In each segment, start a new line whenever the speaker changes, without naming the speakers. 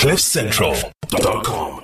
CliffCentral.com.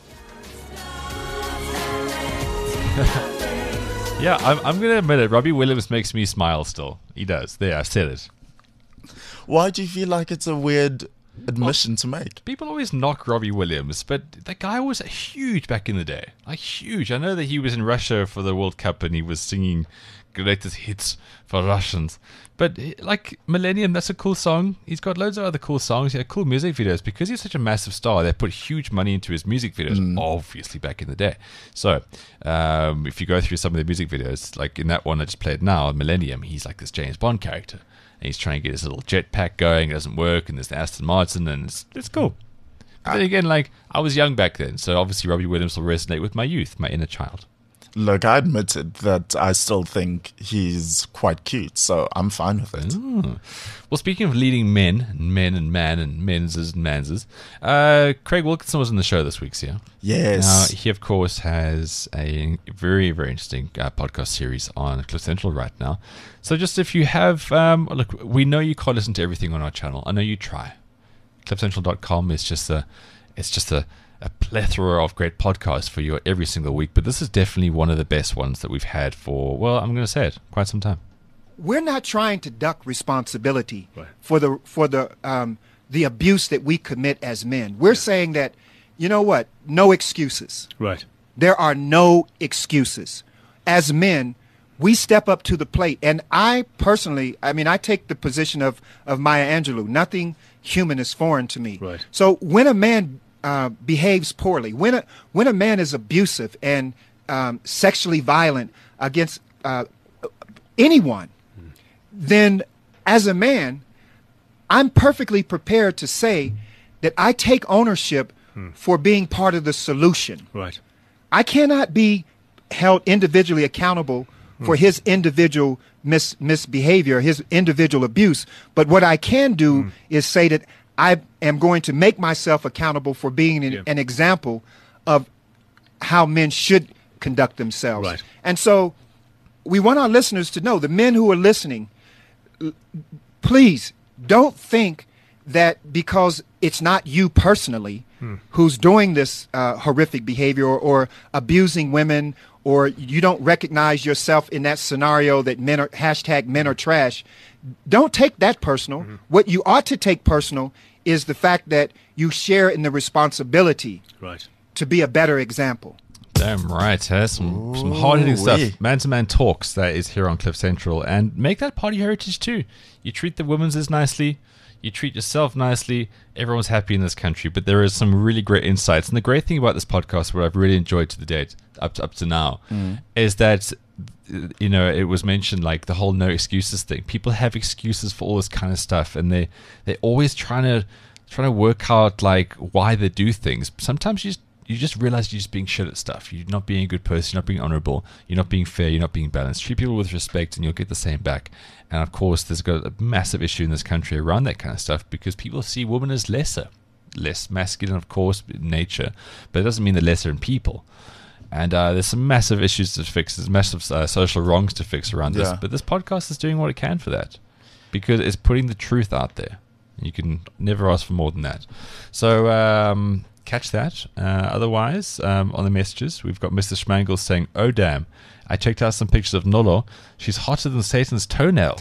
Yeah, I'm going to admit it. Robbie Williams makes me smile still. He does. There, I said it.
Why do you feel like it's a weird admission to make?
People always knock Robbie Williams, but the guy was huge back in the day. Like, huge. I know that he was in Russia for the World Cup and he was singing greatest hits for Russians. But, like, Millennium, that's a cool song. He's got loads of other cool songs. He had cool music videos. Because he's such a massive star, they put huge money into his music videos, obviously, back in the day. So, if you go through some of the music videos, like in that one I just played now, Millennium, he's like this James Bond character. And he's trying to get his little jetpack going. It doesn't work. And there's the Aston Martin, and it's cool. But then again, like, I was young back then, so obviously Robbie Williams will resonate with my youth, my inner child.
Look, I admitted that I still think he's quite cute, so I'm fine with it.
Ooh. Well, speaking of leading men and menses and manses, Craig Wilkinson was on the show this week, yeah?
Yes.
Now, he, of course, has a very, very interesting podcast series on Cliff Central right now. So just if you have, look, we know you can't listen to everything on our channel. I know you try. CliffCentral.com is just a plethora of great podcasts for you every single week, but this is definitely one of the best ones that we've had for, well, I'm going to say it, quite some time.
We're not trying to duck responsibility for the abuse that we commit as men. We're saying that, you know what? No excuses.
Right.
There are no excuses. As men, we step up to the plate. And I personally, I take the position of Maya Angelou. Nothing human is foreign to me.
Right.
So when a man behaves poorly, when a man is abusive and sexually violent against anyone, then as a man, I'm perfectly prepared to say that I take ownership for being part of the solution.
Right.
I cannot be held individually accountable for his individual misbehavior, his individual abuse. But what I can do is say that I am going to make myself accountable for being an example of how men should conduct themselves.
Right.
And so we want our listeners to know, the men who are listening, please don't think that because it's not you personally who's doing this horrific behavior or abusing women, or you don't recognize yourself in that scenario that men are #trash. Don't take that personal. What you ought to take personal is the fact that you share in the responsibility to be a better example.
Damn right, huh? Some hard-hitting stuff. Man-to-man talks that is here on Cliff Central. And make that part of your heritage too. You treat the women's as nicely. You treat yourself nicely. Everyone's happy in this country. But there is some really great insights. And the great thing about this podcast, what I've really enjoyed to the date, up to now, is that, you know, it was mentioned, like, the whole no excuses thing. People have excuses for all this kind of stuff. And they're always trying to work out, like, why they do things. Sometimes you just realize you're just being shit at stuff. You're not being a good person. You're not being honorable. You're not being fair. You're not being balanced. Treat people with respect and you'll get the same back. And of course, there's got a massive issue in this country around that kind of stuff because people see women as lesser. Less masculine, of course, in nature. But it doesn't mean they're lesser in people. And there's some massive issues to fix. There's massive social wrongs to fix around this. But this podcast is doing what it can for that. Because it's putting the truth out there. You can never ask for more than that. So, catch that. Otherwise, on the messages, we've got Mr. Schmangles saying, "Oh damn, I checked out some pictures of Nolo. She's hotter than Satan's toenail."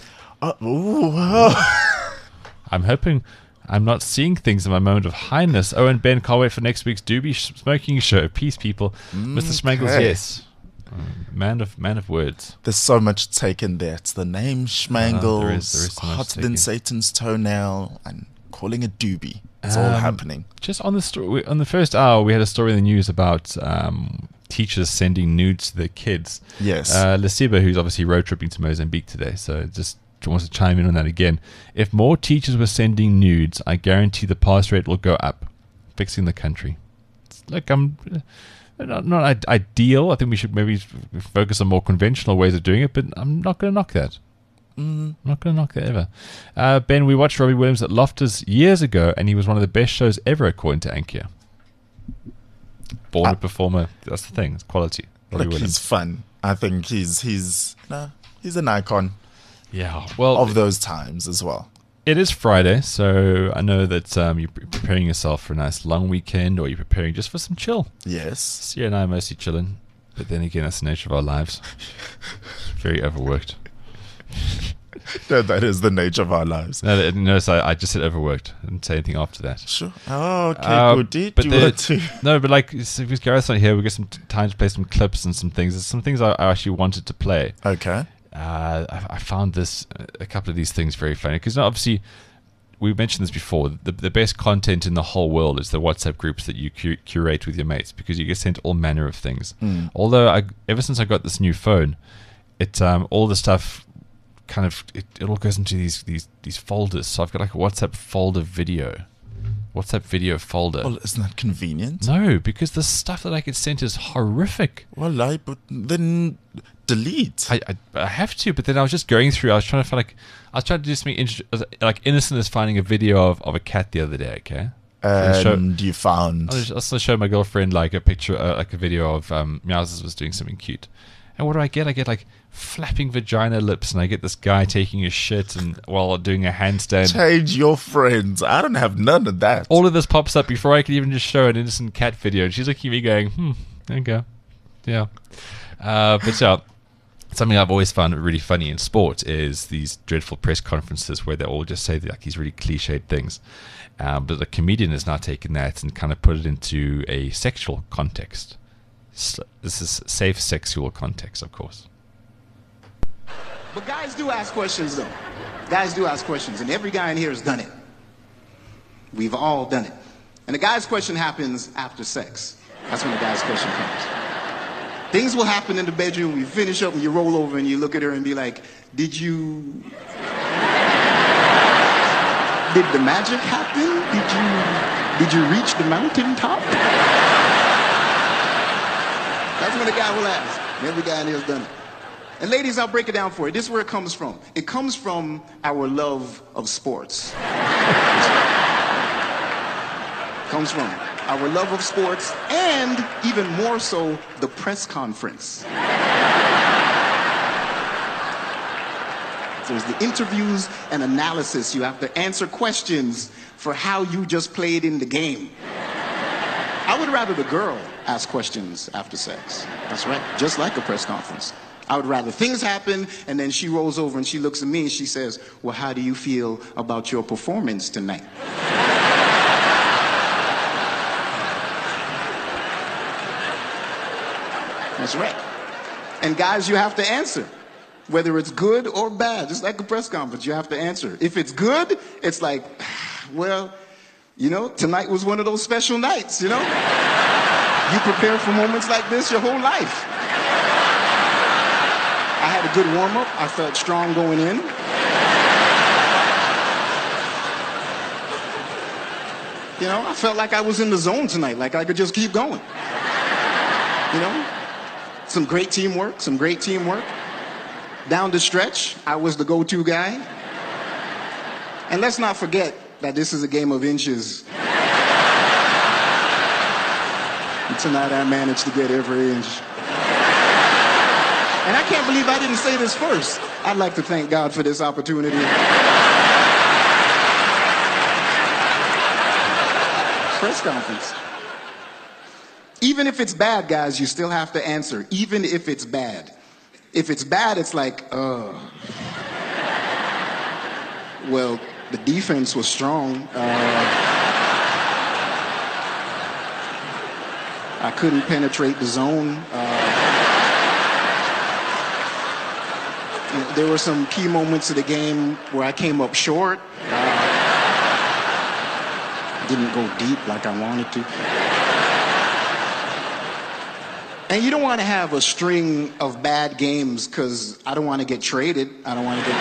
I'm hoping I'm not seeing things in my moment of highness. Oh, and Ben, can't wait for next week's Doobie smoking show. Peace, people. Mr. Schmangles, yes. Man of words.
There's so much taken there. It's the name Schmangles,
there is so much
hotter
taken.
than Satan's toenail, and calling it Doobie. It's all happening.
Just on the story, on the first hour, we had a story in the news about teachers sending nudes to their kids.
Yes.
Lesiba, who's obviously road tripping to Mozambique today, so just wants to chime in on that again. If more teachers were sending nudes, I guarantee the pass rate will go up, fixing the country. Look, I'm not ideal. I think we should maybe focus on more conventional ways of doing it, but I'm not going to knock that. I'm not going to knock that ever. Ben, we watched Robbie Williams at Loftus years ago, and he was one of the best shows ever, according to Ankia. Born a performer. That's the thing. It's quality. Robbie
Look,
Williams.
he's fun. I think he's an icon.
Yeah. Well,
of those times as well.
It is Friday, so I know that you're preparing yourself for a nice long weekend, or you're preparing just for some chill.
Yes.
Sia and I are mostly chilling, but then again, that's the nature of our lives. Very overworked.
No, that is the nature of our lives.
No, so I just said overworked. I didn't say anything after that.
Sure. Oh, okay, good. Did you want to?
No, but like, because Gareth's not here, we got some time to play some clips and some things. There's some things I actually wanted to play.
Okay.
I found a couple of these things very funny because obviously we mentioned this before. The best content in the whole world is the WhatsApp groups that you curate with your mates because you get sent all manner of things. Although ever since I got this new phone, it all the stuff kind of it all goes into these folders. So I've got like a WhatsApp video folder.
Well, isn't that convenient?
No, because the stuff that I get sent is horrific.
Well, but then delete.
I have to, but then I was just going through. I was trying to do something like innocent as finding a video of a cat the other day. Okay,
and you found.
I was also show my girlfriend like a picture, like a video of Meowses was doing something cute. And what do I get? I get like flapping vagina lips, and I get this guy taking a shit and while doing a handstand.
Change your friends. I don't have none of that.
All of this pops up before I can even just show an innocent cat video, and she's looking at me going, there you go. Yeah. But yeah, something I've always found really funny in sport is these dreadful press conferences where they all just say like these really cliched things. But the comedian has now taken that and kind of put it into a sexual context. This is safe sexual context, of course.
But guys do ask questions, though. Guys do ask questions, and every guy in here has done it. We've all done it. And the guy's question happens after sex. That's when the guy's question comes. Things will happen in the bedroom. You finish up and you roll over and you look at her and be like, did the magic happen? Did you reach the mountaintop? That's what a guy will ask. Every guy in here has done it. And ladies, I'll break it down for you. This is where it comes from. It comes from our love of sports. It comes from our love of sports and even more so, the press conference. So there's the interviews and analysis. You have to answer questions for how you just played in the game. I would rather the girl ask questions after sex. That's right, just like a press conference. I would rather things happen and then she rolls over and she looks at me and she says, well, how do you feel about your performance tonight? That's right. And guys, you have to answer. Whether it's good or bad, just like a press conference, you have to answer. If it's good, it's like, well, you know, tonight was one of those special nights, you know? You prepare for moments like this your whole life. I had a good warm-up. I felt strong going in. You know, I felt like I was in the zone tonight, like I could just keep going. You know? Some great teamwork. Down the stretch, I was the go-to guy. And let's not forget that this is a game of inches. And tonight I managed to get every inch. And I can't believe I didn't say this first. I'd like to thank God for this opportunity. Press conference. Even if it's bad, guys, you still have to answer. Even if it's bad. If it's bad, it's like, well, the defense was strong. I couldn't penetrate the zone. There were some key moments of the game where I came up short. Didn't go deep like I wanted to. And you don't want to have a string of bad games because I don't want to get traded. I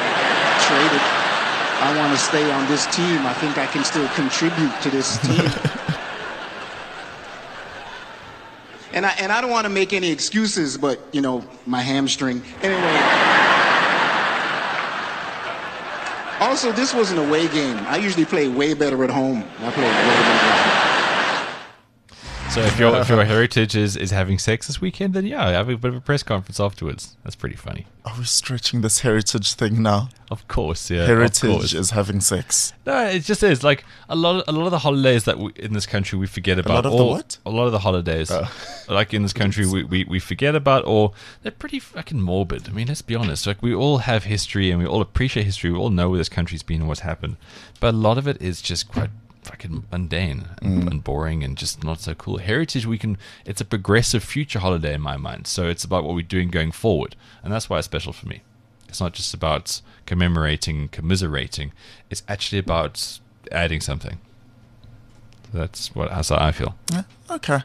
want to stay on this team. I think I can still contribute to this team. And I don't want to make any excuses, but, you know, my hamstring. Anyway. Also, this was an away game. I usually play way better at home. I play way better at home.
So if your heritage is having sex this weekend, then yeah, have a bit of a press conference afterwards. That's pretty funny.
Are we stretching this heritage thing now?
Of course, yeah.
Heritage
of course.
is having sex.
No, it just is like a lot of the holidays that in this country we forget about.
lot of the what?
A lot of the holidays, like in this country, we forget about, or they're pretty fucking morbid. I mean, let's be honest. Like we all have history and we all appreciate history. We all know where this country's been and what's happened, but a lot of it is just quite fucking mundane and boring and just not so cool. Heritage, it's a progressive future holiday in my mind. So it's about what we're doing going forward, and that's why it's special for me. It's not just about commemorating, commiserating. It's actually about adding something. That's how I feel.
Yeah, okay.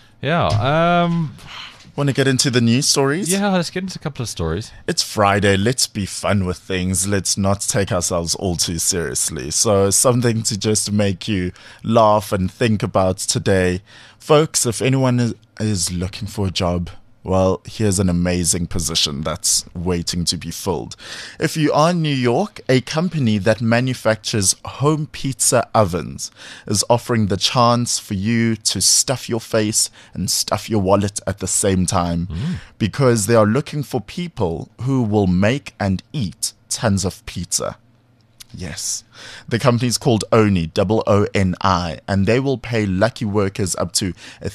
Yeah.
Want to get into the news stories?
Yeah, let's get into a couple of stories.
It's Friday. Let's be fun with things. Let's not take ourselves all too seriously. So something to just make you laugh and think about today. Folks, if anyone is looking for a job, well, here's an amazing position that's waiting to be filled. If you are in New York, a company that manufactures home pizza ovens is offering the chance for you to stuff your face and stuff your wallet at the same time because they are looking for people who will make and eat tons of pizza. Yes. The company is called Oni, OONI, and they will pay lucky workers up to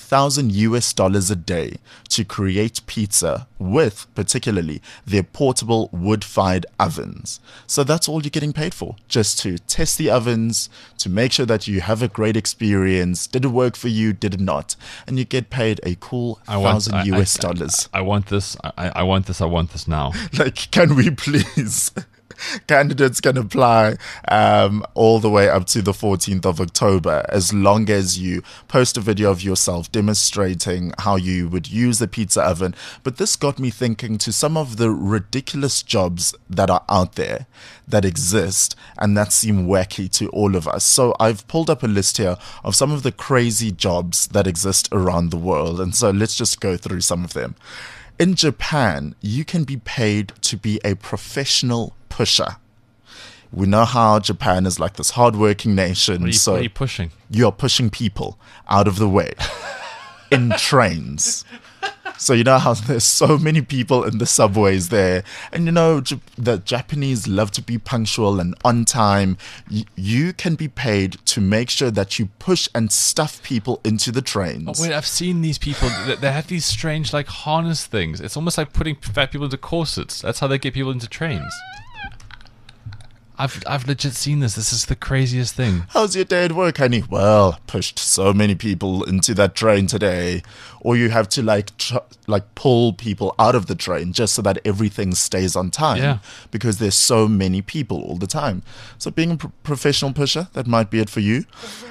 $1,000 a day to create pizza with, particularly, their portable wood-fired ovens. So that's all you're getting paid for, just to test the ovens, to make sure that you have a great experience. Did it work for you? Did it not? And you get paid a cool $1,000.
I want this. I want this. I want this now.
Like, can we please? Candidates can apply all the way up to the 14th of October, as long as you post a video of yourself demonstrating how you would use the pizza oven. But this got me thinking to some of the ridiculous jobs that are out there that exist and that seem wacky to all of us. So I've pulled up a list here of some of the crazy jobs that exist around the world. And so let's just go through some of them. In Japan, you can be paid to be a professional pusher. We know how Japan is like this hardworking nation.
What are you pushing?
You're pushing people out of the way in trains. So you know how there's so many people in the subways there. And you know, the Japanese love to be punctual and on time. You can be paid to make sure that you push and stuff people into the trains.
Oh, wait, I've seen these people. They have these strange, like, harness things. It's almost like putting fat people into corsets. That's how they get people into trains. I've legit seen this. This is the craziest thing.
How's your day at work, honey? Well, pushed so many people into that train today. Or you have to like pull people out of the train just so that everything stays on time.
Yeah.
Because there's so many people all the time. So being a professional pusher, that might be it for you.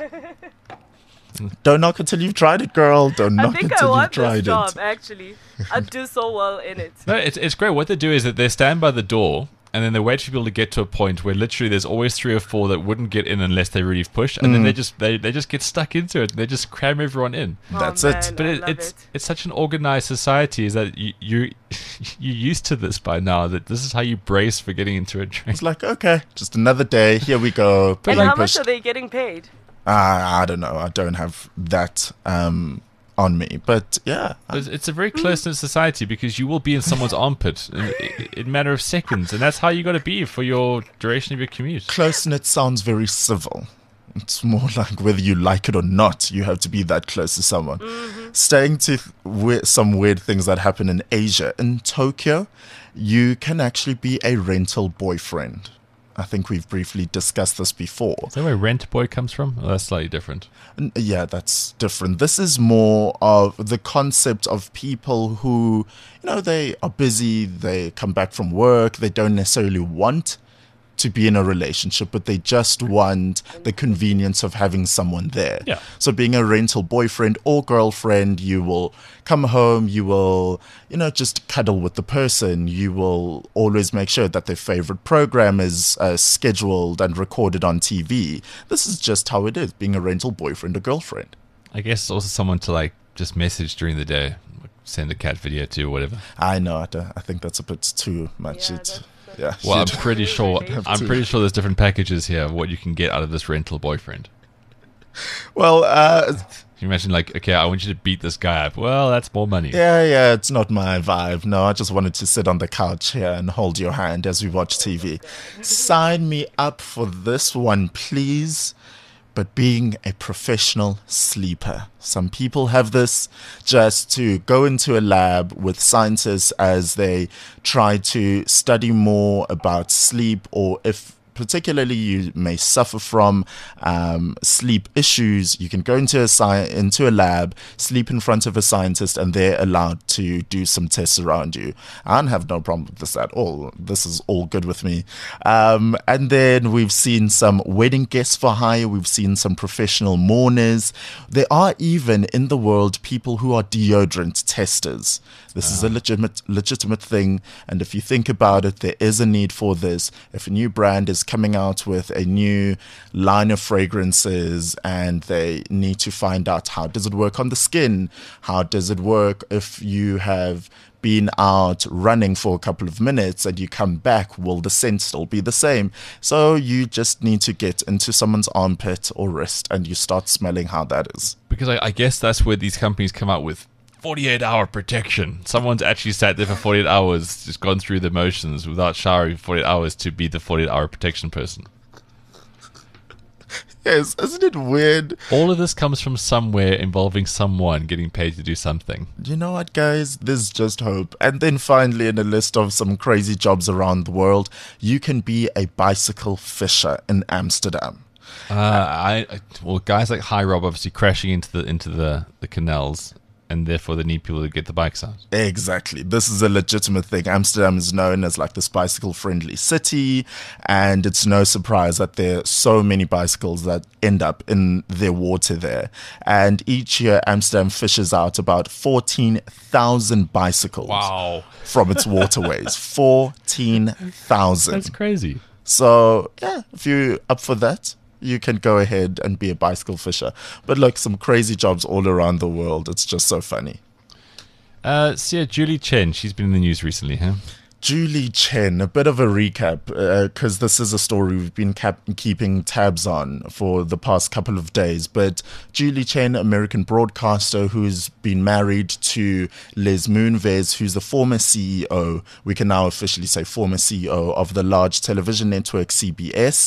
Don't knock until you've tried it, girl. Don't knock until you've tried it.
I think I want this job, actually. I'd do so well in it.
No, it's great. What they do is that they stand by the door and then they wait for people to get to a point where literally there's always 3 or 4 that wouldn't get in unless they really push, and then they just get stuck into it. They just cram everyone in.
That's
man,
it.
But it's such an organized society is that you're used to this by now, that this is how you brace for getting into a train.
It's like, okay, just another day. Here we go.
And how much are they getting paid?
I don't know. I don't have that on me, but yeah,
it's a very close-knit society because you will be in someone's armpit in a matter of seconds, and that's how you got to be for your duration of your commute.
Close-knit sounds very civil. It's more like whether you like it or not, you have to be that close to someone. Staying to some weird things that happen in Asia. In Tokyo, you can actually be a rental boyfriend. I think we've briefly discussed this before.
Is that where Rent Boy comes from? Oh, that's slightly different.
Yeah, that's different. This is more of the concept of people who, you know, they are busy, they come back from work, they don't necessarily want to be in a relationship, but they just want the convenience of having someone there.
Yeah.
So being a rental boyfriend or girlfriend, you will come home, you will, you know, just cuddle with the person. You will always make sure that their favorite program is scheduled and recorded on TV. This is just how it is, being a rental boyfriend or girlfriend.
I guess it's also someone to like just message during the day, send a cat video to or whatever.
I know, I think that's a bit too much.
Yeah,
Well, I'm
you'd-
pretty sure.
Have
I'm pretty sure there's different packages here of what you can get out of this rental boyfriend.
well,
you imagine, like, okay, I want you to beat this guy up. Well, that's more money.
Yeah, it's not my vibe. No, I just wanted to sit on the couch here and hold your hand as we watch TV. Sign me up for this one, please. But being a professional sleeper. Some people have this just to go into a lab with scientists as they try to study more about sleep, or if particularly you may suffer from sleep issues, you can go into a lab, sleep in front of a scientist, and they're allowed to do some tests around you. I don't have no problem with this at all. This is all good with me. And then we've seen some wedding guests for hire. We've seen some professional mourners. There are even in the world people who are deodorant testers. This is a legitimate thing. And if you think about it, there is a need for this. If a new brand is coming out with a new line of fragrances and they need to find out how does it work on the skin, how does it work if you have been out running for a couple of minutes and you come back, will the scent still be the same? So you just need to get into someone's armpit or wrist and you start smelling how that is.
Because I guess that's where these companies come out with 48-hour protection. Someone's actually sat there for 48 hours, just gone through the motions without showering for 48 hours to be the 48-hour protection person.
Yes, isn't it weird?
All of this comes from somewhere involving someone getting paid to do something.
You know what, guys? There's just hope. And then finally, in a list of some crazy jobs around the world, you can be a bicycle fisher in Amsterdam.
Well, guys like High Rob obviously crashing into the canals, and therefore they need people to get the bikes out.
Exactly. This is a legitimate thing. Amsterdam is known as like this bicycle-friendly city, and it's no surprise that there are so many bicycles that end up in their water there. And each year, Amsterdam fishes out about 14,000 bicycles from its waterways. 14,000.
That's crazy.
So, yeah, if you're up for that, you can go ahead and be a bicycle fisher. But look, some crazy jobs all around the world. It's just so funny.
Julie Chen, she's been in the news recently, huh?
Julie Chen, a bit of a recap, because this is a story we've been keeping tabs on for the past couple of days. But Julie Chen, American broadcaster who's been married to Les Moonves, who's the former CEO, we can now officially say former CEO of the large television network CBS.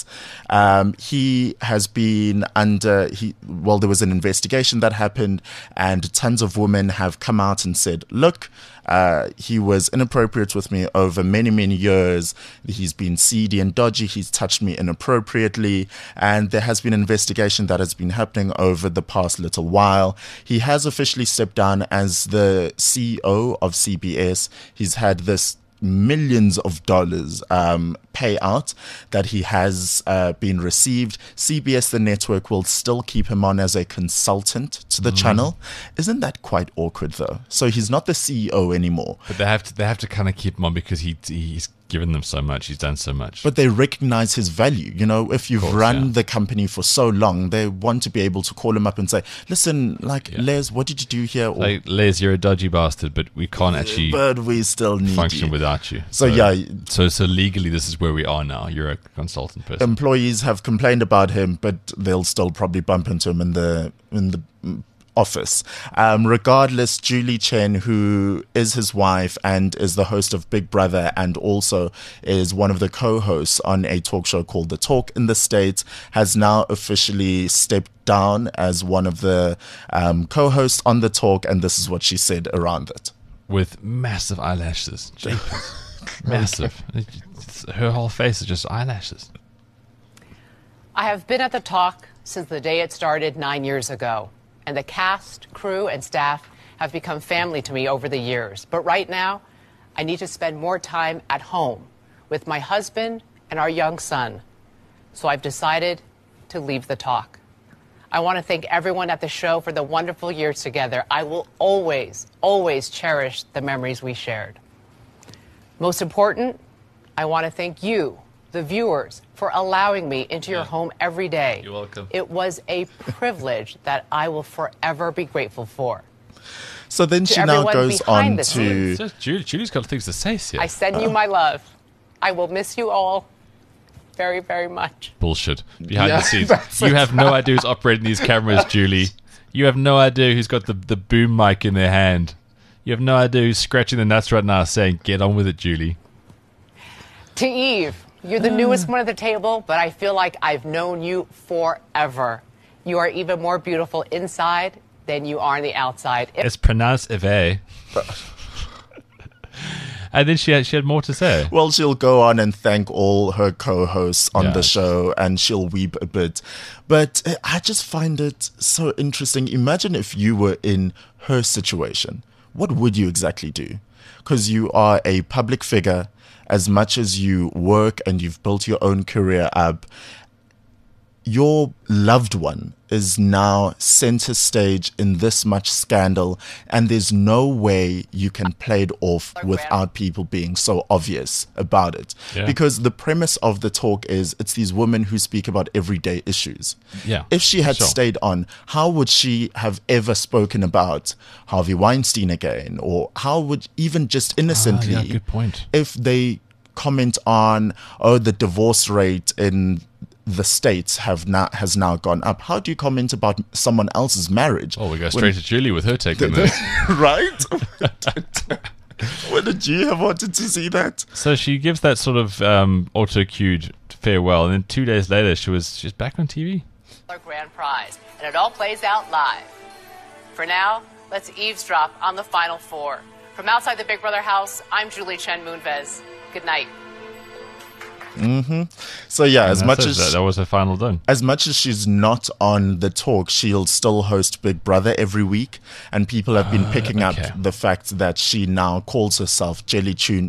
He has been there was an investigation that happened, and tons of women have come out and said, look, he was inappropriate with me over many, many years. He's been seedy and dodgy. He's touched me inappropriately. And there has been an investigation that has been happening over the past little while. He has officially stepped down as the CEO of CBS. He's had this millions of dollars payout that he has been received. CBS, the network, will still keep him on as a consultant to the channel. Isn't that quite awkward, though? So he's not the CEO anymore.
But they have to kind of keep him on because he's given them so much. He's done so much.
But they recognize his value. You know, if you've run the company for so long, they want to be able to call him up and say, listen, Les, what did you do here? Or,
like, Les, you're a dodgy bastard, but we can't actually
but we still need
function
you.
Without you.
So
legally, this is where we are now. You're a consultant person.
Employees have complained about him, but they'll still probably bump into him in the office. Regardless, Julie Chen, who is his wife and is the host of Big Brother and also is one of the co-hosts on a talk show called The Talk in the States, has now officially stepped down as one of the co-hosts on The Talk, and this is what she said around it.
With massive eyelashes. Jeepers. Massive. Her whole face is just eyelashes.
I have been at The Talk since the day it started 9 years ago. And the cast, crew, and staff have become family to me over the years. But right now, I need to spend more time at home with my husband and our young son. So I've decided to leave The Talk. I want to thank everyone at the show for the wonderful years together. I will always, always cherish the memories we shared. Most important, I want to thank you, the viewers, for allowing me into your home every day.
You're welcome.
It was a privilege that I will forever be grateful for.
So then she now goes on to...
Julie's got things to say here.
I send you my love. I will miss you all very, very much.
Bullshit. Behind the scenes. You have no idea who's operating these cameras, Julie. You have no idea who's got the boom mic in their hand. You have no idea who's scratching the nuts right now saying, get on with it, Julie.
To Eve, you're the newest one at the table, but I feel like I've known you forever. You are even more beautiful inside than you are on the outside.
It's pronounced Eve. And then she had more to say.
Well, she'll go on and thank all her co-hosts on
Yeah.
the show, and she'll weep a bit. But I just find it so interesting. Imagine if you were in her situation. What would you exactly do? Because you are a public figure. As much as you work and you've built your own career up, your loved one is now center stage in this much scandal, and there's no way you can play it off without people being so obvious about it.
Yeah.
Because the premise of the talk is it's these women who speak about everyday issues.
Yeah,
If she had
sure.
stayed on, how would she have ever spoken about Harvey Weinstein again? Or how would, even just innocently,
yeah, good point.
if they comment on, oh, the divorce rate in the States has now gone up. How do you comment about someone else's marriage?
Oh, we go straight to Julie with her take on this.
Right? When did you have wanted to see that?
So she gives that sort of auto-cued farewell, and then 2 days later she's back on TV.
Grand prize, and it all plays out live. For now, let's eavesdrop on the final four. From outside the Big Brother house, I'm Julie Chen Moonves. Good night.
So yeah, as
And
much
that's it.
as
that was her final done.
as much as she's not on the talk, she'll still host Big Brother every week, and people have been picking
okay.
up the fact that she now calls herself Julie Chen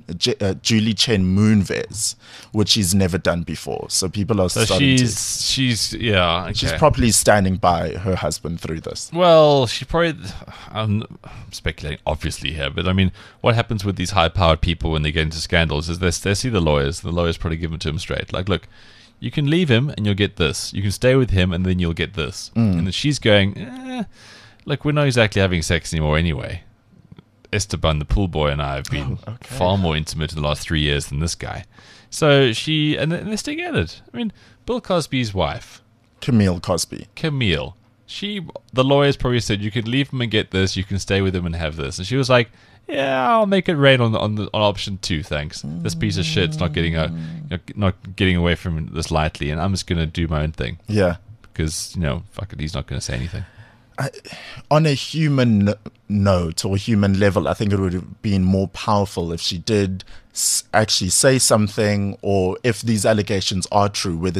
Moonves, which she's never done before. So people are
So
starting
she's yeah. Okay.
she's probably standing by her husband through this.
Well, she probably. I'm speculating, obviously here, but I mean, what happens with these high-powered people when they get into scandals is they see the lawyers. The lawyers probably give them to him straight. Like, look, you can leave him and you'll get this. You can stay with him and then you'll get this. And then she's going, look, we're not exactly having sex anymore anyway. Esteban, the pool boy, and I have been far more intimate in the last 3 years than this guy. So and they're still at it. I mean, Bill Cosby's wife,
Camille Cosby.
Camille, the lawyers probably said you can leave him and get this, you can stay with him and have this, and she was like, "Yeah, I'll make it rain on option 2, thanks. This piece of shit's not getting away from this lightly, and I'm just gonna do my own thing
Yeah.
because fuck it, he's not gonna say anything."
On a human note or human level, I think it would have been more powerful if she did actually say something, or if these allegations are true, whether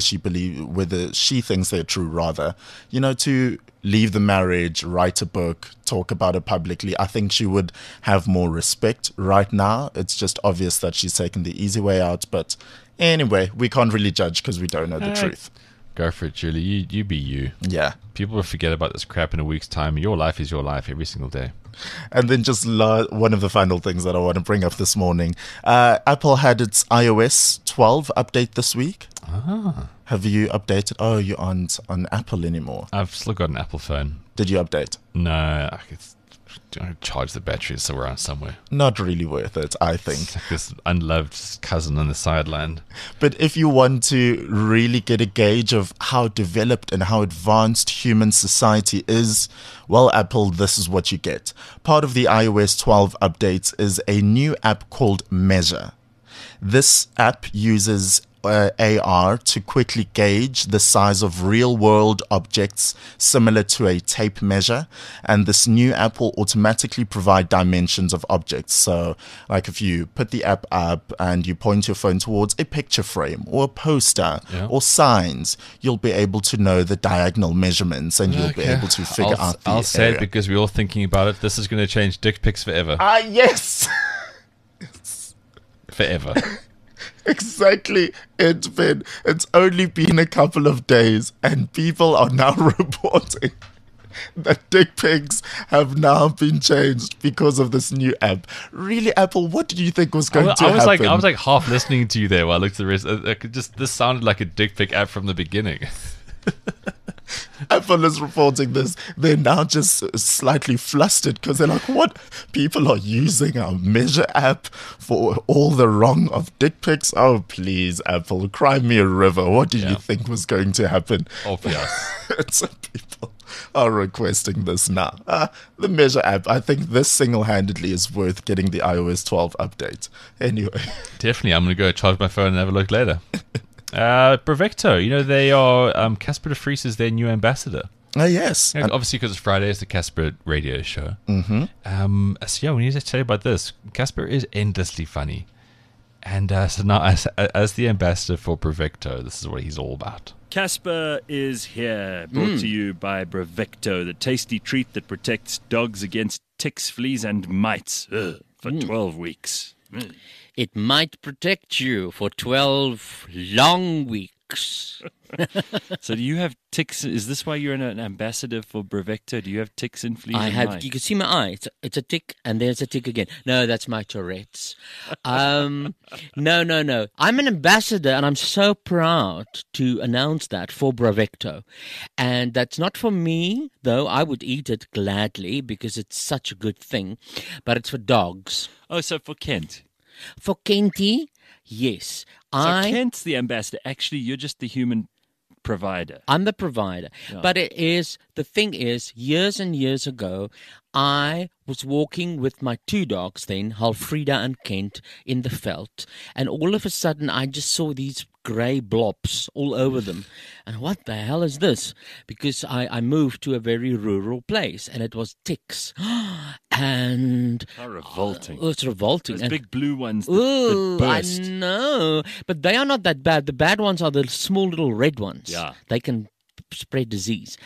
she thinks they're true, rather, to leave the marriage, write a book, talk about it publicly. I think she would have more respect right now. It's just obvious that she's taken the easy way out. But anyway, we can't really judge because we don't know the truth.
Go for it, Julie. You be you.
Yeah.
People will forget about this crap in a week's time. Your life is your life every single day.
And then just one of the final things that I want to bring up this morning. Apple had its iOS 12 update this week. Have you updated? Oh, you aren't on Apple anymore.
I've still got an Apple phone.
Did you update?
No, I could charge the batteries somewhere.
Not really worth it, I think.
It's like this unloved cousin on the sideline.
But if you want to really get a gauge of how developed and how advanced human society is, well, Apple, this is what you get. Part of the iOS 12 updates is a new app called Measure. This app uses AR to quickly gauge the size of real-world objects similar to a tape measure, and this new app will automatically provide dimensions of objects. So, like if you put the app up and you point your phone towards a picture frame or a poster or signs, you'll be able to know the diagonal measurements, and you'll be able to figure out the
I'll say it
area.
because we're all thinking about it. This is going to change dick pics forever.
Yes!
Forever.
Exactly. It's only been a couple of days, and people are now reporting that dick pics have now been changed because of this new app. Really, Apple, what did you think was going to happen?
I was like half listening to you there while I looked at the rest. This sounded like a dick pic app from the beginning.
Apple is reporting this. They're now just slightly flustered because they're like, what? People are using our Measure app for all the wrong of dick pics? Oh, please, Apple, cry me a river. What did you think was going to happen?
Obvious.
It's people. are requesting this now. The Measure app, I think this single-handedly is worth getting the iOS 12 update. Anyway.
Definitely, I'm going to go charge my phone and have a look later. Bravecto, they are Casper de Vries is their new ambassador.
Yes.
Obviously, because it's Friday, it's the Casper radio show. Mm-hmm. So we need to tell you about this. Casper is endlessly funny. And so now, as the ambassador for Bravecto, this is what he's all about.
Casper is here, brought to you by Bravecto, the tasty treat that protects dogs against ticks, fleas, and mites for 12 weeks.
It might protect you for 12 long weeks.
So do you have ticks? Is this why you're an ambassador for Bravecto? Do you have ticks and fleas and mites?
You can see my eye. It's a tick, and there's a tick again. No, that's my Tourette's. No. I'm an ambassador, and I'm so proud to announce that for Bravecto. And that's not for me, though. I would eat it gladly because it's such a good thing. But it's for dogs.
Oh, so for Kent.
For Kenty, yes.
So Kent's the ambassador. Actually, you're just the human provider.
I'm the provider. Yeah. But the thing is, years and years ago, I was walking with my two dogs then, Halfrida and Kent, in the veld. And all of a sudden, I just saw these grey blobs all over them. And what the hell is this? Because I moved to a very rural place, and it was ticks. And
how revolting.
It's revolting.
Those big blue ones
that
burst.
I know. But they are not that bad. The bad ones are the small little red ones.
Yeah.
They can spread disease.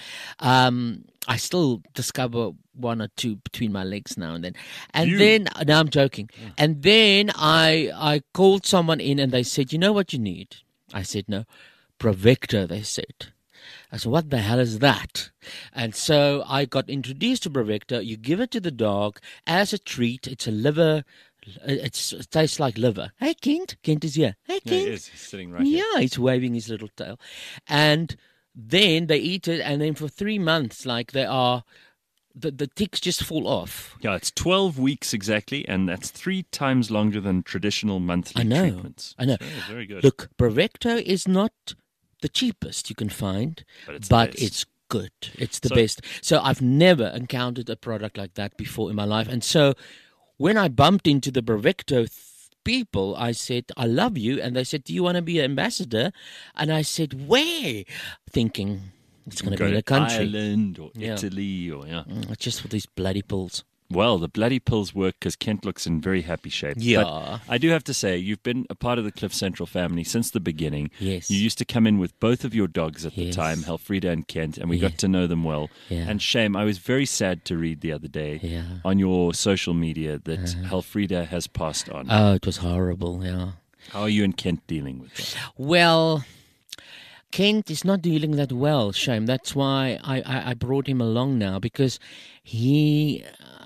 I still discover one or two between my legs now and then. And then, no, I'm joking. Yeah. And then I called someone in and they said, you know what you need? I said, no. Bravecto, they said. I said, what the hell is that? And so I got introduced to Bravecto. You give it to the dog as a treat. It's a liver. It tastes like liver. Hey, Kent. Kent is here. Hey, Kent.
Yeah, he is. He's sitting right here.
Yeah, he's waving his little tail. And then they eat it, and then for 3 months, like they are, the ticks just fall off.
Yeah, it's 12 weeks exactly, and that's 3 times longer than traditional monthly treatments.
I know.
Very, very good.
Look, Bravecto is not the cheapest you can find, but it's good. It's the best. So I've never encountered a product like that before in my life. And so when I bumped into the Bravecto people, I said, I love you. And they said, do you want to be an ambassador? And I said, where? Thinking it's going to be in a country.
Ireland or Italy or,
just for these bloody pills.
Well, the bloody pills work because Kent looks in very happy shape.
Yeah.
But I do have to say, you've been a part of the Cliff Central family since the beginning.
Yes.
You used to come in with both of your dogs at the time, Halfrida and Kent, and we got to know them well.
Yeah.
And shame, I was very sad to read the other day on your social media that Halfrida has passed on.
Oh, it was horrible, yeah.
How are you and Kent dealing with that?
Well, Kent is not dealing that well, shame. That's why I brought him along now, because he's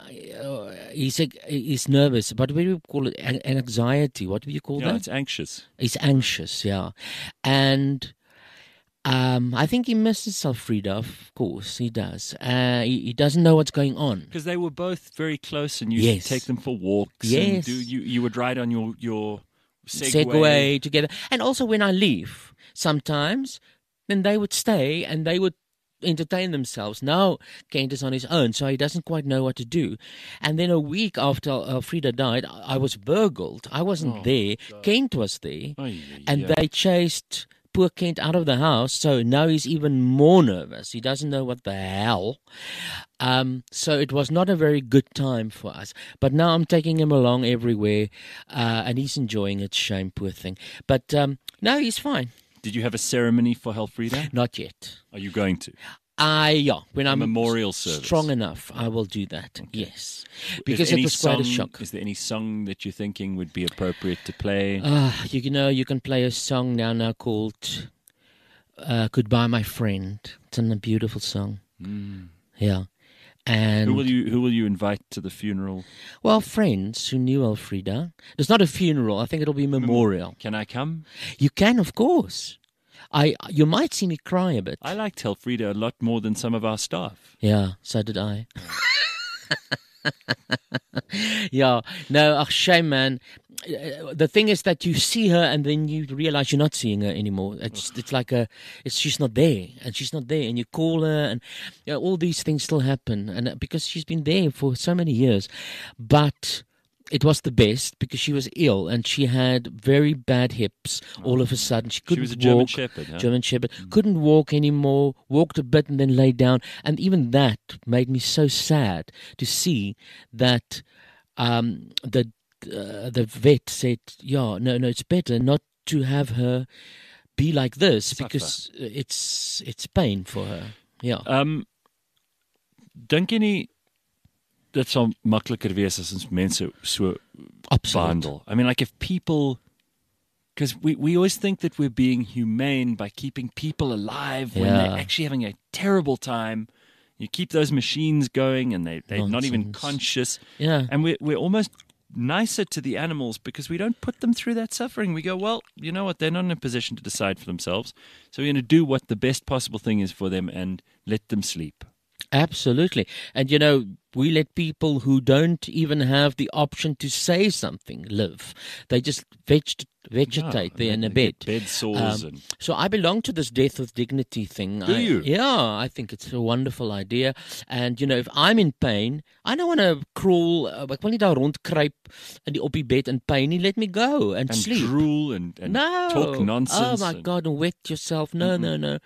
nervous. But what do you call it? An anxiety. What do you call that?
Yeah, it's anxious.
He's anxious, yeah. And I think he misses Halfrida, of course. He does. He doesn't know what's going on.
Because they were both very close and you used to take them for walks.
Yes.
And you would ride on your
Segway together. And also when I leave, sometimes, then they would stay and they would entertain themselves. Now Kent is on his own, so he doesn't quite know what to do. And then a week after Frida died, I was burgled. I wasn't there. God. Kent was there. And they chased poor Kent out of the house, so now he's even more nervous. He doesn't know what the hell. So it was not a very good time for us. But now I'm taking him along everywhere, and he's enjoying it. Shame, poor thing. But no, he's fine.
Did you have a ceremony for Halfrida?
Not yet.
Are you going to?
When I'm
memorial service.
Strong enough, I will do that. Okay. Yes, because it was quite a shock.
Is there any song that you're thinking would be appropriate to play?
You can play a song now called "Goodbye, My Friend." It's a beautiful song. Yeah. And
who will you invite to the funeral?
Well, friends who knew Halfrida. It's not a funeral. I think it'll be a memorial.
Can I come?
You can, of course. You might see me cry a bit.
I liked Halfrida a lot more than some of our staff.
Yeah, so did I. Yeah, no, shame, man. the thing is that you see her and then you realize you're not seeing her anymore. It's like she's not there, and she's not there, and you call her, and all these things still happen, and because she's been there for so many years, but. It was the best because she was ill and she had very bad hips. All of a sudden, she couldn't
was a
walk.
German Shepherd, huh?
German Shepherd couldn't walk anymore. Walked a bit and then laid down. And even that made me so sad to see that the vet said, "Yeah, no, it's better not to have her be like this because it's pain for her." Yeah.
Dink jy nie dit sal makliker wees as ons mense so behandel? I mean, like if people, because we always think that we're being humane by keeping people alive when they're actually having a terrible time. You keep those machines going and they're not even conscious.
Yeah.
And we're almost nicer to the animals because we don't put them through that suffering. We go, well, you know what, they're not in a position to decide for themselves. So we're going to do what the best possible thing is for them and let them sleep.
Absolutely. And, we let people who don't even have the option to say something live. They just vegetate there in a bed.
Bed sores.
So I belong to this death with dignity thing.
Do you?
Yeah, I think it's a wonderful idea. And, if I'm in pain, I don't want to crawl. Ek wil nie daar rondkruip op die bed in pain. Let me go and sleep.
And drool and talk nonsense.
Oh, my God, and wet yourself. No. No,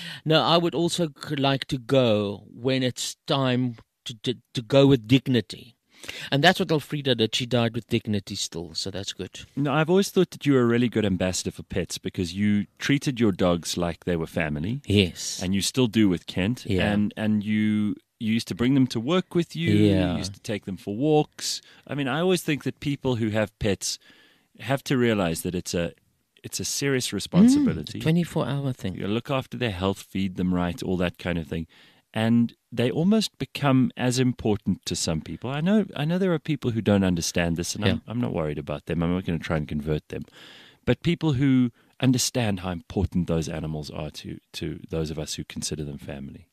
I would also like to go when it's time to go with dignity. And that's what Elfrida did. She died with dignity still, so that's good.
No, I've always thought that you were a really good ambassador for pets because you treated your dogs like they were family.
Yes.
And you still do with Kent.
Yeah.
And you used to bring them to work with you.
Yeah.
You used to take them for walks. I mean, I always think that people who have pets have to realize that it's a serious responsibility.
24-hour thing.
You look after their health, feed them right, all that kind of thing. And they almost become as important to some people. I know there are people who don't understand this, and I'm not worried about them. I'm not going to try and convert them. But people who understand how important those animals are to those of us who consider them family.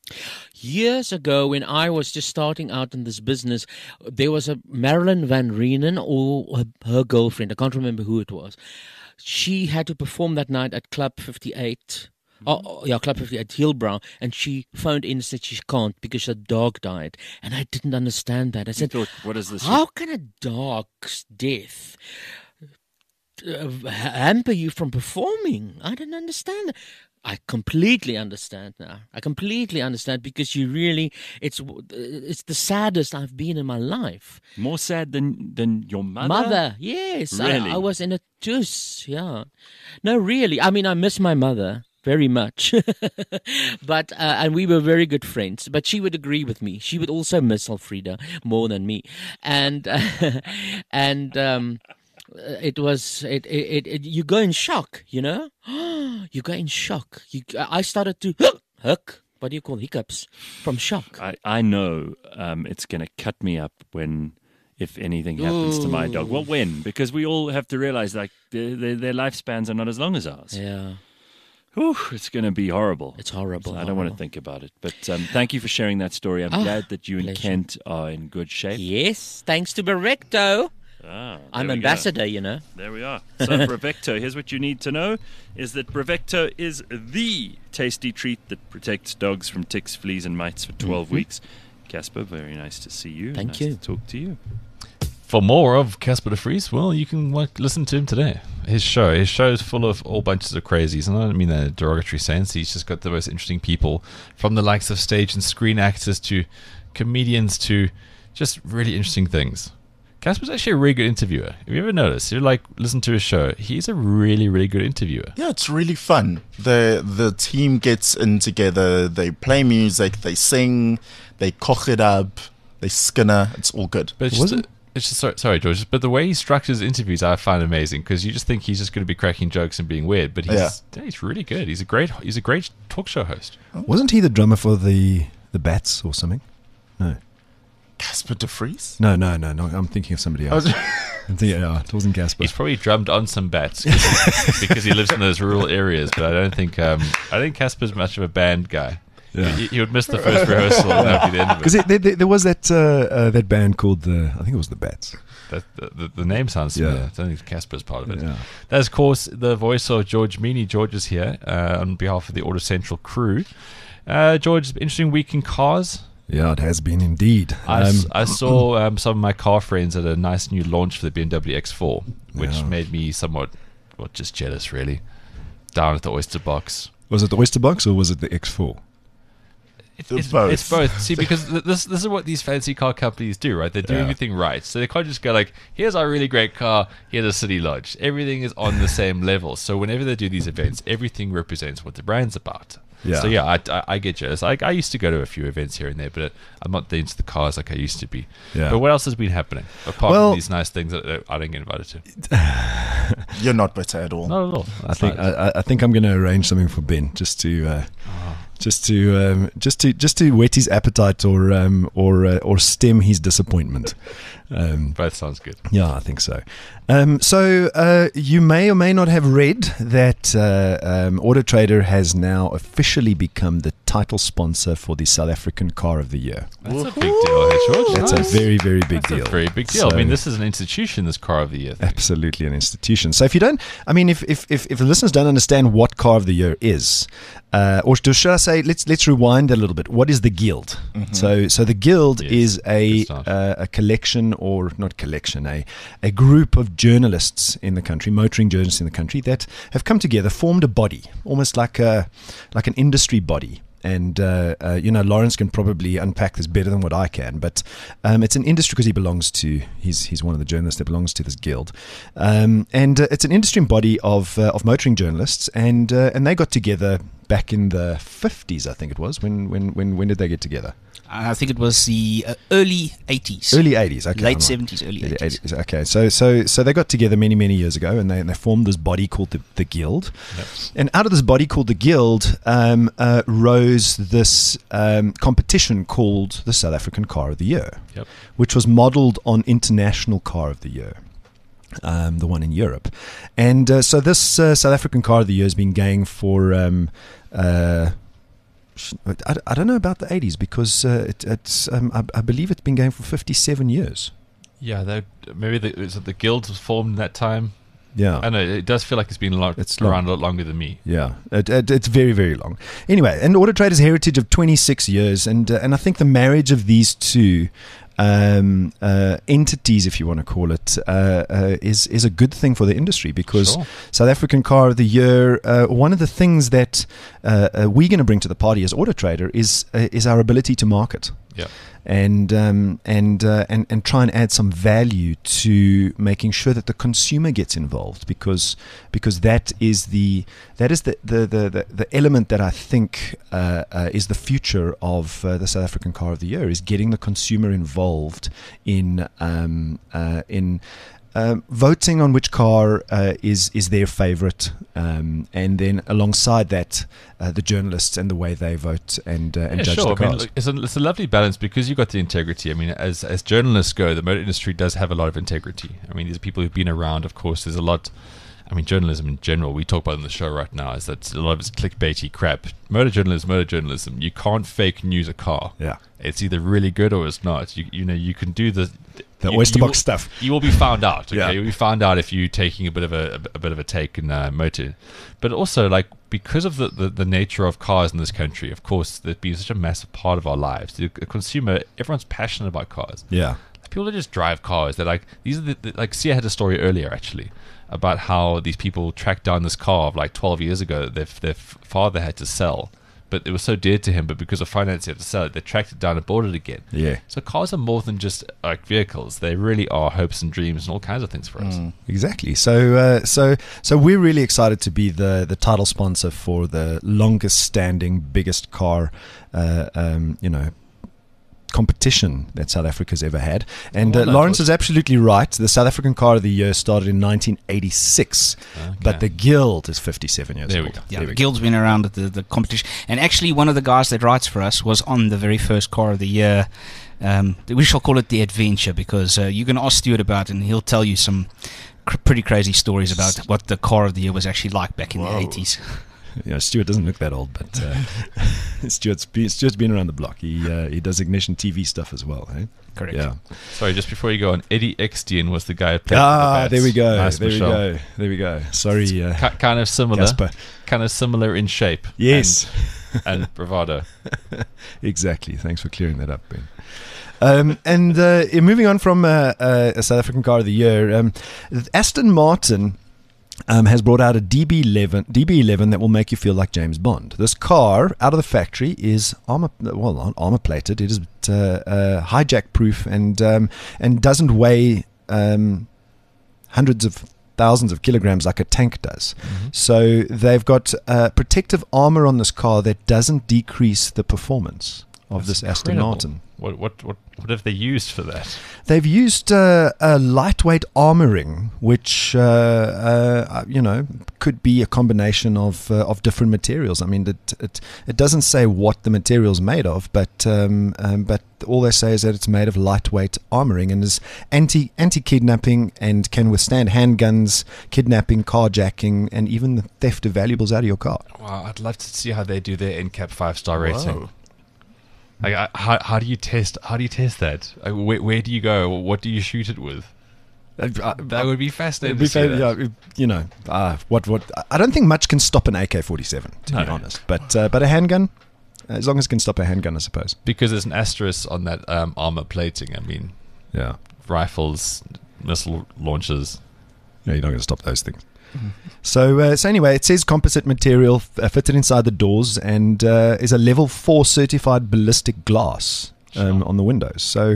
Years ago, when I was just starting out in this business, there was a Marilyn Van Reenen or her girlfriend. I can't remember who it was. She had to perform that night at Club 58. Club 58, Hillbrow, and she phoned in and said she can't because her dog died. And I didn't understand that. I said,
what is this?
How can a dog's death hamper you from performing? I didn't understand that. I completely understand now. I completely understand because it's the saddest I've been in my life.
More sad than your mother?
Mother, yes.
Really?
I was in a juice, yeah. No, really. I mean, I miss my mother very much. But and we were very good friends. But she would agree with me. She would also miss Elfrida more than me. And it was you go in shock, you go in shock. I started to hook. What do you call hiccups from shock?
I know it's going to cut me up if anything happens to my dog. Well, when? Because we all have to realize like their lifespans are not as long as ours.
Yeah.
Whew, it's going to be horrible.
It's horrible.
So I don't want to think about it. But thank you for sharing that story. I'm glad that you and Kent are in good shape.
Yes, thanks to Bravecto. I'm ambassador,
There we are. So Bravecto, here's what you need to know, is that Bravecto is the tasty treat that protects dogs from ticks, fleas, and mites for 12 weeks. Casper, very nice to see you.
Thank you.
Nice to talk to you.
For more of Casper de Vries, well, you can listen to him today. His show is full of all bunches of crazies, and I don't mean that in a derogatory sense. He's just got the most interesting people, from the likes of stage and screen actors to comedians to just really interesting things. Casper's actually a really good interviewer. Have you ever noticed? You listen to his show. He's a really, really good interviewer.
Yeah, it's really fun. The team gets in together. They play music. They sing. They koch it up. They skinner. It's all good.
But it's just sorry, George. But the way he structures interviews, I find amazing because you just think he's just going to be cracking jokes and being weird. But he's really good. He's a great talk show host.
Wasn't he the drummer for the Bats or something? No.
Casper de Vries?
No. I'm thinking of somebody else. It wasn't Casper.
He's probably drummed on some bats because he lives in those rural areas. But I don't think Casper's much of a band guy. He would miss the first rehearsal and that'd be the end of it.
Because there was that band called I think it was the Bats.
The name sounds familiar. I don't think Casper's part of it.
Yeah.
That's, of course, the voice of George Meany. George is here on behalf of the Auto Central crew. George, interesting week in cars.
Yeah, it has been indeed.
I saw some of my car friends at a nice new launch for the BMW X4, which made me somewhat, just jealous, really. Down at the Oyster Box.
Was it the Oyster Box or was it the X4?
It's both. See, because this is what these fancy car companies do, right? They do everything right. So they can't just go like, here's our really great car, here's a City Lodge. Everything is on the same level. So whenever they do these events, everything represents what the brand's about.
Yeah.
So yeah, I get jealous. I used to go to a few events here and there, but I'm not into the cars like I used to be.
Yeah.
But what else has been happening apart from these nice things that I don't get invited to?
You're not bitter at all.
Not at all.
I think I'm going to arrange something for Ben just to whet his appetite or stem his disappointment.
Both sounds good.
Yeah, I think so. So you may or may not have read that Auto Trader has now officially become the title sponsor for the South African Car of the Year.
That's a big deal, hey, George.
That's a very, very big deal.
A very big deal.
So,
I mean, this is an institution, this Car of the Year thing.
Absolutely an institution. So if you don't, I mean, if the listeners don't understand what Car of the Year is, or should I say, let's rewind a little bit. What is the Guild? Mm-hmm. So the Guild is a collection, or not collection, a group of journalists in the country, motoring journalists in the country, that have come together, formed a body, almost like an industry body. And Lawrence can probably unpack this better than what I can, but it's an industry because he belongs to he's one of the journalists that belongs to this guild, and it's an industry body of motoring journalists, and they got together back in the 50s, I think it was. When did they get together?
I think it was the early 80s.
Early 80s, okay.
Late 70s, early 80s.
Okay, so they got together many years ago, and they formed this body called the Guild. Yep. And out of this body called the Guild rose this competition called the South African Car of the Year, which was modeled on International Car of the Year. The one in Europe. And so this South African Car of the Year has been going for... I don't know about the 80s because I believe it's been going for 57 years.
Yeah, maybe the Guild was formed in that time.
Yeah,
I know it does feel like it's been around a lot longer than me.
Yeah, it's very, very long. Anyway, and Auto Trader's heritage of 26 years, and I think the marriage of these two entities, if you want to call it, is a good thing for the industry, because South African Car of the Year, one of the things that we're going to bring to the party as Auto Trader is our ability to market.
Yeah.
And try and add some value to making sure that the consumer gets involved, because that is the element that I think is the future of the South African Car of the Year, is getting the consumer involved in voting on which car is their favorite, and then alongside that, the journalists and the way they vote and judge the cars.
I mean, look, it's a lovely balance, because you've got the integrity. I mean, as journalists go, the motor industry does have a lot of integrity. I mean, these are people who've been around. Of course, there's a lot. I mean, journalism in general, we talk about in the show right now, is that a lot of it's clickbaity crap. Motor journalism. You can't fake news a car.
Yeah,
it's either really good or it's not. You can do the
Oyster Box stuff.
You will be found out. Okay,
yeah.
You'll be found out if you're taking a bit of a take in motor. But also, like, because of the nature of cars in this country, of course, they've been such a massive part of our lives. The consumer, everyone's passionate about cars.
Yeah,
people that just drive cars. They're like, these are like Sia had a story earlier actually about how these people tracked down this car of like 12 years ago that their father had to sell, but it was so dear to him, but because of finance he had to sell it. They tracked it down and bought it again.
Yeah.
So cars are more than just like vehicles. They really are hopes and dreams and all kinds of things for us.
Exactly. So we're really excited to be the title sponsor for the longest standing, biggest car, competition that South Africa's ever had. And Lawrence is absolutely right. The South African Car of the Year started in 1986, but the Guild is 57 years old.
Yeah, the Guild's been around at the competition. And actually, one of the guys that writes for us was on the very first Car of the Year. We shall call it the adventure, because you can ask Stuart about it and he'll tell you some pretty crazy stories about what the Car of the Year was actually like back in the 80s.
Stuart doesn't look that old, but Stuart's been around the block. He does Ignition TV stuff as well. Eh?
Correct.
Yeah.
Sorry, just before you go on, Eddie Eckstein was the guy who played the bats.
There we go.
Nice,
there
Michelle.
we go. Sorry.
Kind of similar.
Casper.
Kind of similar in shape.
Yes.
And bravado.
Exactly. Thanks for clearing that up, Ben. And moving on from a South African car of the year, Aston Martin has brought out a DB11 that will make you feel like James Bond. This car, out of the factory, is not armor plated. It is hijack proof and doesn't weigh hundreds of thousands of kilograms like a tank does. Mm-hmm. So they've got protective armor on this car that doesn't decrease the performance of this Aston Martin.
What have they used for that?
They've used a lightweight armoring, which could be a combination of different materials. I mean, it doesn't say what the material's made of, but all they say is that it's made of lightweight armoring and is anti-kidnapping and can withstand handguns, kidnapping, carjacking, and even the theft of valuables out of your car.
Wow, I'd love to see how they do their NCAP 5-star rating. Like, how do you test that? Where do you go? What do you shoot it with? That would be fascinating.
What? I don't think much can stop an AK-47, to be honest. But a handgun, as long as it can stop a handgun, I suppose.
Because there's an asterisk on that armor plating. I mean,
yeah,
rifles, missile launchers.
Yeah, you're not going to stop those things. So anyway, it says composite material fitted inside the doors and is a level 4 certified ballistic glass on the windows. So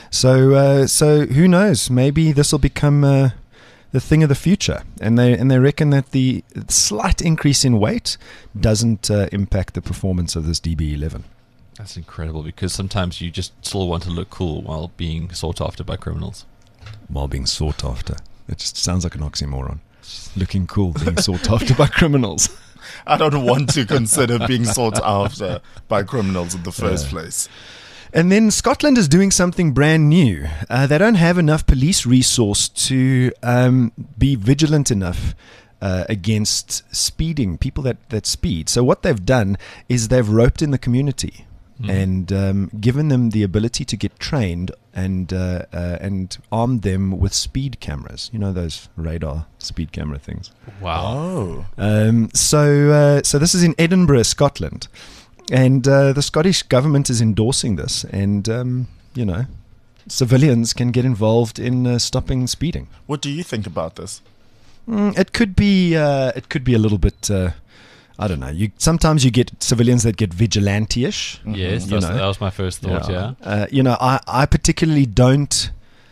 who knows? Maybe this will become the thing of the future. And they reckon that the slight increase in weight doesn't impact the performance of this DB11.
That's incredible, because sometimes you just still want to look cool while being sought after by criminals.
While being sought after. It just sounds like an oxymoron. Looking cool, being sought after by criminals.
I don't want to consider being sought after by criminals in the first place.
And then Scotland is doing something brand new. They don't have enough police resource to be vigilant enough against speeding, people that speed. So what they've done is they've roped in the community and given them the ability to get trained and armed them with speed cameras. You know, those radar speed camera things.
Wow.
So this is in Edinburgh, Scotland. And the Scottish government is endorsing this. And, civilians can get involved in stopping speeding.
What do you think about this?
It could be a little bit... I don't know. Sometimes you get civilians that get vigilante-ish.
Yes, that was my first thought. Yeah.
I particularly don't.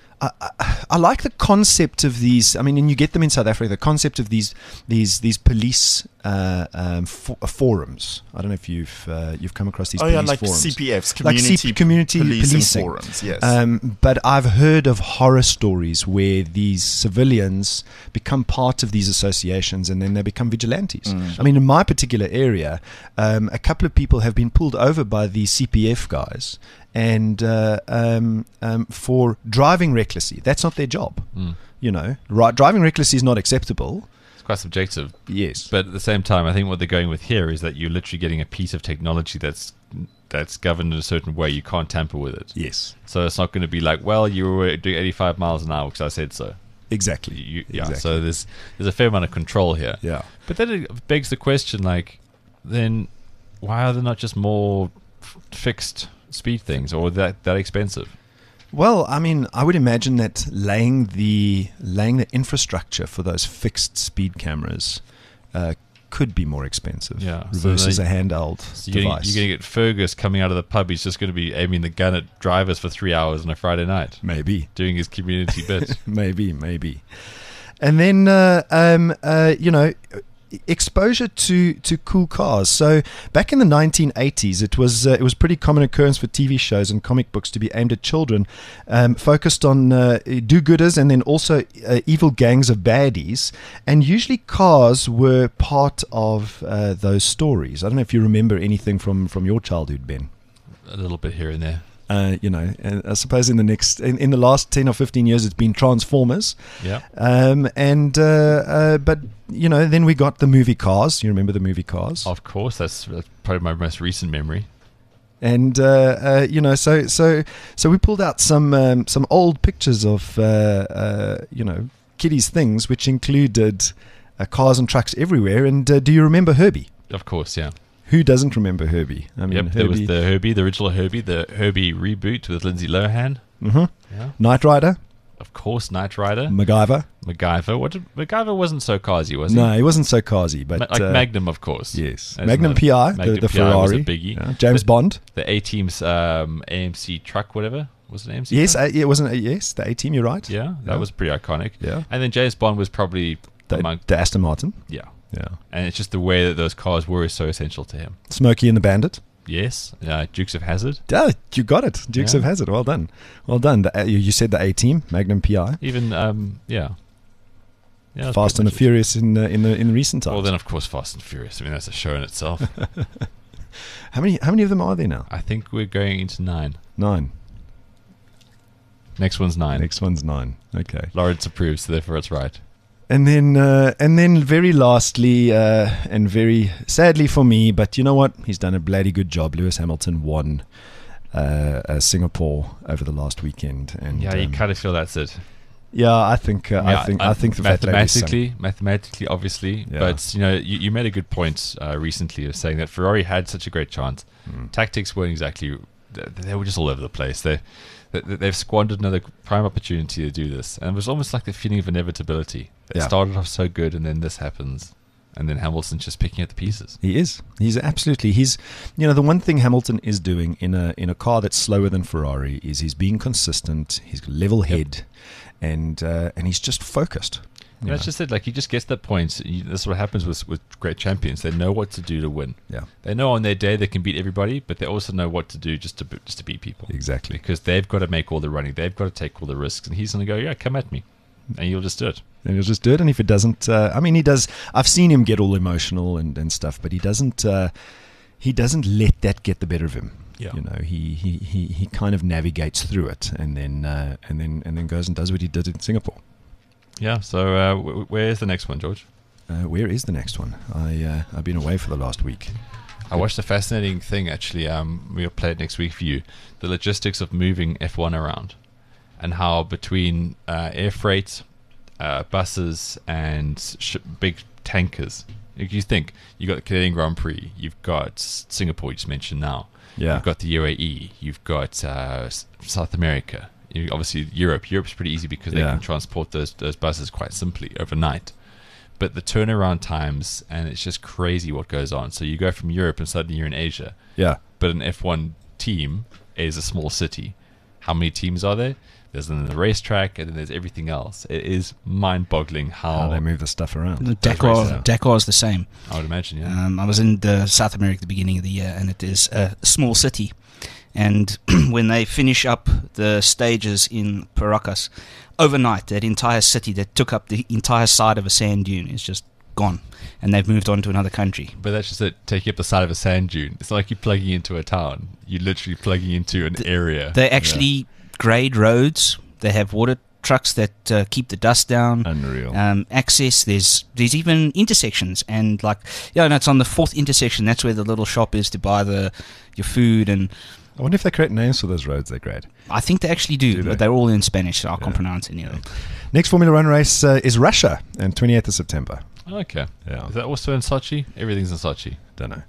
I like the concept of these. I mean, and you get them in South Africa. The concept of these police forums. I don't know if you've come across these. police
like
forums.
CPFs, community policing forums. Yes.
But I've heard of horror stories where these civilians become part of these associations and then they become vigilantes. I mean, in my particular area, a couple of people have been pulled over by the CPF guys. And for driving recklessly, that's not their job. Driving recklessly is not acceptable.
It's quite subjective.
Yes,
but at the same time, I think what they're going with here is that you're literally getting a piece of technology that's governed in a certain way. You can't tamper with it.
Yes.
So it's not going to be like, well, you were doing 85 miles an hour because I said so.
Exactly.
Exactly. So there's a fair amount of control here.
Yeah.
But then it begs the question, like, then why are there not just more fixed speed things, or that expensive?
Well, I mean, I would imagine that laying the infrastructure for those fixed speed cameras could be more expensive.
Yeah,
versus a handheld device.
You're going to get Fergus coming out of the pub. He's just going to be aiming the gun at drivers for 3 hours on a Friday night.
Maybe
doing his community bit.
maybe. And then exposure to cool cars. So back in the 1980s, it was pretty common occurrence for TV shows and comic books to be aimed at children, focused on do-gooders and then also evil gangs of baddies. And usually cars were part of those stories. I don't know if you remember anything from your childhood, Ben.
A little bit here and there.
And I suppose in the last 10 or 15 years, it's been Transformers.
Yeah.
But then we got the movie Cars. You remember the movie Cars?
Of course, that's probably my most recent memory.
And so we pulled out some old pictures of kiddies things, which included cars and trucks everywhere. And do you remember Herbie?
Of course, yeah.
Who doesn't remember Herbie? I mean,
there was the original Herbie, the Herbie reboot with Lindsay Lohan.
Mm-hmm.
Yeah.
Knight Rider.
Of course, Knight Rider.
MacGyver.
MacGyver wasn't so carsy, was he?
No, he wasn't so carsy. But
Magnum, of course.
Yes. Magnum PI, the Ferrari.
Was a biggie.
Yeah. James Bond.
The A-Team's AMC truck, whatever. Was it AMC?
Yes,
truck?
it wasn't. Yes, the A-Team, you're right.
Yeah, that was pretty iconic.
Yeah.
And then James Bond was probably
the Aston Martin.
Yeah.
Yeah.
And it's just the way that those cars were so essential to him.
Smokey and the Bandit.
Yes. Dukes of Hazzard.
Yeah, you got it. Dukes of Hazzard. Well done. Well done. You said the A-Team, Magnum PI.
Even,
Fast and the Furious in recent times.
Well, then, of course, Fast and Furious. I mean, that's a show in itself.
How many of them are there now?
I think we're going into 9.
9.
Next one's 9.
Next one's 9. Okay.
Lawrence approves, so therefore it's right.
And then very lastly, and very sadly for me, but you know what? He's done a bloody good job. Lewis Hamilton won Singapore over the last weekend, and
you kind of feel that's it.
Yeah, I think the
mathematically, obviously, but you made a good point recently of saying that Ferrari had such a great chance. Tactics weren't exactly; they were just all over the place. They've squandered another prime opportunity to do this, and it was almost like the feeling of inevitability. It started off so good, and then this happens, and then Hamilton's just picking at the pieces.
He's absolutely. The one thing Hamilton is doing in a car that's slower than Ferrari is he's being consistent. He's level head, and he's just focused.
That's just it. Like, he just gets that point. That's what happens with great champions. They know what to do to win.
Yeah,
they know on their day they can beat everybody, but they also know what to do just to beat people.
Exactly,
because they've got to make all the running. They've got to take all the risks, and he's going to go, "Yeah, come at me," and you'll just do it.
And he'll just do it. And if it doesn't, he does. I've seen him get all emotional and stuff, but he doesn't. He doesn't let that get the better of him.
Yeah.
He kind of navigates through it, and then goes and does what he did in Singapore.
Yeah, so where is the next one, George?
Where is the next one? I've been away for the last week.
I watched a fascinating thing, actually. We'll play it next week for you. The logistics of moving F1 around, and how between air freight, buses, and big tankers. If you think, you've got the Canadian Grand Prix, you've got Singapore, you just mentioned now.
Yeah.
You've got the UAE, you've got South America. Obviously, Europe's pretty easy because they can transport those buses quite simply overnight. But the turnaround times, and it's just crazy what goes on. So you go from Europe and suddenly you're in Asia.
Yeah.
But an F1 team is a small city. How many teams are there? There's then the racetrack, and then there's everything else. It is mind-boggling how
they move the stuff around.
Dakar is the same.
I would imagine, yeah.
I was in South America at the beginning of the year, and it is a small city. And when they finish up the stages in Paracas, overnight, that entire city that took up the entire side of a sand dune is just gone. And they've moved on to another country.
But that's just it, taking up the side of a sand dune. It's not like you're plugging into a town. You're literally plugging into an area.
They actually grade roads. They have water trucks that keep the dust down.
Unreal.
Access. There's even intersections. And it's on the 4th intersection. That's where the little shop is to buy your food. And
I wonder if they create names for those roads they grade.
I think they actually do, but they're all in Spanish, so I can't pronounce any of them.
Next Formula One race is Russia on 28th of September.
Okay.
Yeah.
Is that also in Sochi? Everything's in Sochi.
Don't know.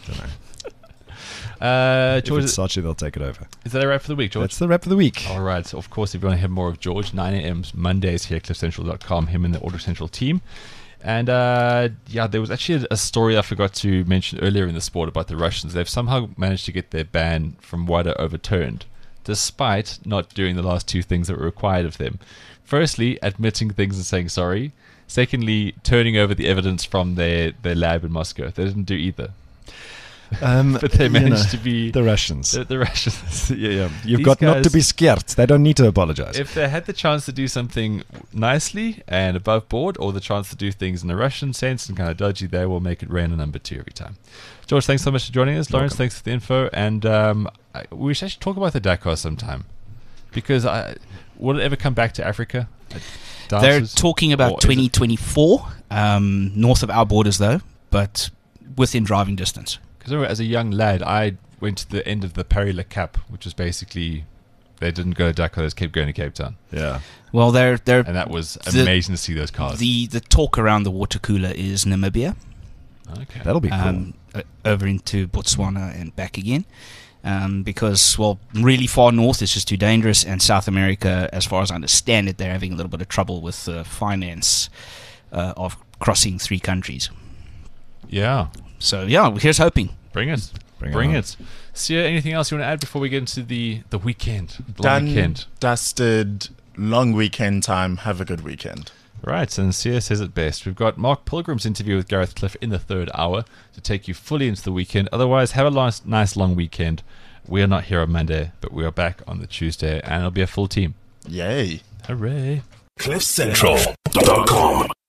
George,
if it's Sochi, they'll take it over.
Is that a wrap for the week, George?
That's the wrap for the week.
All right. So of course, if you want to hear more of George, 9 a.m. Mondays here at cliffcentral.com, him and the Auto Central team. And there was actually a story I forgot to mention earlier in the sport about the Russians. They've somehow managed to get their ban from WADA overturned, despite not doing the last 2 things that were required of them. Firstly, admitting things and saying sorry. Secondly, turning over the evidence from their lab in Moscow. They didn't do either. But they managed to be
the Russians.
The Russians.
Yeah. You've got not to be scared. They don't need to apologize.
If they had the chance to do something nicely and above board, or the chance to do things in a Russian sense and kind of dodgy, they will make it rain a number 2 every time. George, thanks so much for joining us. Lawrence, thanks for the info. And we should actually talk about the Dakar sometime, because will it ever come back to Africa?
They're
Dancers?
talking about
Or is it-
2024, north of our borders though, but within driving distance.
Because as a young lad, I went to the end of the Paris-Le Cap, which was basically they didn't go to Dakar, they just kept going to Cape Town.
Yeah.
Well, they're
And that was amazing to see those cars.
The talk around the water cooler is Namibia.
Okay.
That'll be cool.
Over into Botswana and back again. Because, well, really far north is just too dangerous, and South America, as far as I understand it, they're having a little bit of trouble with the finance of crossing 3 countries.
Yeah.
So, yeah, here's hoping.
Bring it.
Bring
Bring
it on.
it. Sia, anything else you want to add before we get into the weekend? Long
Done,
weekend.
dusted, long weekend time. Have a good weekend.
Right, and Sia says it best. We've got Mark Pilgrim's interview with Gareth Cliff in the 3rd hour to take you fully into the weekend. Otherwise, have a nice long weekend. We are not here on Monday, but we are back on the Tuesday, and it'll be a full team.
Yay.
Hooray.
CliffCentral.com